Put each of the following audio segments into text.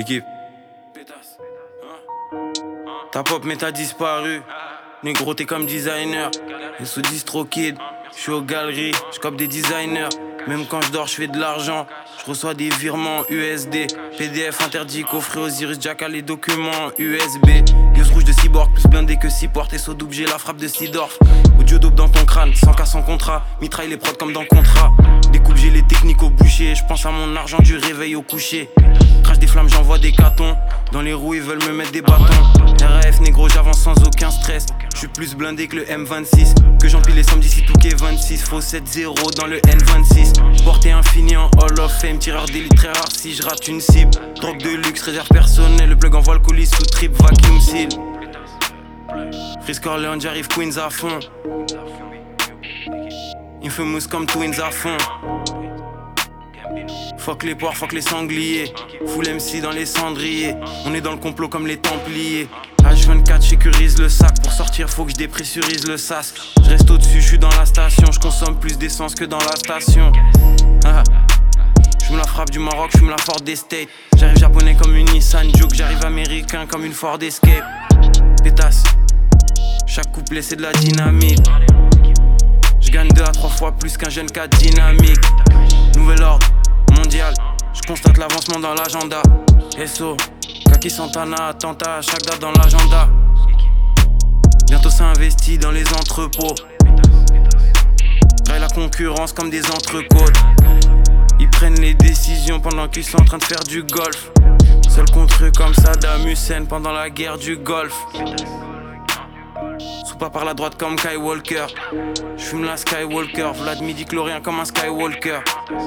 l'équipe. Ta pop mais t'as disparu. Négro t'es comme designer. Et sous distro kid, j'suis aux galeries, j'cope des designers. Même quand je dors j'fais de l'argent. Je reçois des virements USD. PDF interdit, coffret Osiris Jack les documents USB. Yeux rouge de cyborg, plus blindé que 6 portes. Et saut double, j'ai la frappe de Sidorf. Audio dope dans ton crâne, sans cas sans contrat. Mitraille les prods comme dans contrat. Découpe, j'ai les techniques au boucher. J'pense à mon argent du réveil au coucher. Crache des flammes, j'envoie des cartons. Dans les roues, ils veulent me mettre des bâtons. RAF négro, j'avance sans aucun stress. J'suis plus blindé que le M26. Que j'empile les sommes d'ici tout qu'est 26. Faux 7-0 dans le N26. Portée infini en Hall of Fame. Tireur d'élite très rare si je rate une cible. Drogue de luxe, réserve personnelle. Le plug envoie le colis sous trip, vacuum seal. Frisk Orléans, j'arrive Queens à fond. Infamous comme Twins à fond. Fuck les porcs, fuck les sangliers. Full MC dans les cendriers. On est dans le complot comme les Templiers. H24 sécurise le sac. Pour sortir faut que je dépressurise le sas. Je reste au-dessus, je suis dans la station. Je consomme plus d'essence que dans la station. J'fume la frappe du Maroc, j'fume la Ford Estate. J'arrive japonais comme une Nissan Juke. J'arrive américain comme une Ford Escape. Pétasse. Chaque couplet c'est de la dynamite. Je gagne 2 à 3 fois plus qu'un jeune 4 dynamique. Nouvel ordre mondial. Je constate l'avancement dans l'agenda. SO, Kaki Santana, attentat à chaque date dans l'agenda. Bientôt ça investit dans les entrepôts. Graille la concurrence comme des entrecôtes. Ils prennent les décisions pendant qu'ils sont en train de faire du golf. Seul contre eux comme Saddam Hussein pendant la guerre du Golfe. Sous pas par la droite comme Kai Walker. J'fume la Skywalker. Vlad midi-chlorien comme un Skywalker.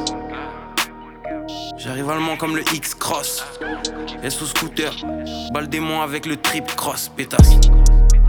J'arrive allemand comme le X-Cross. Et sous scooter. Balle démon avec le trip cross. Pétasse.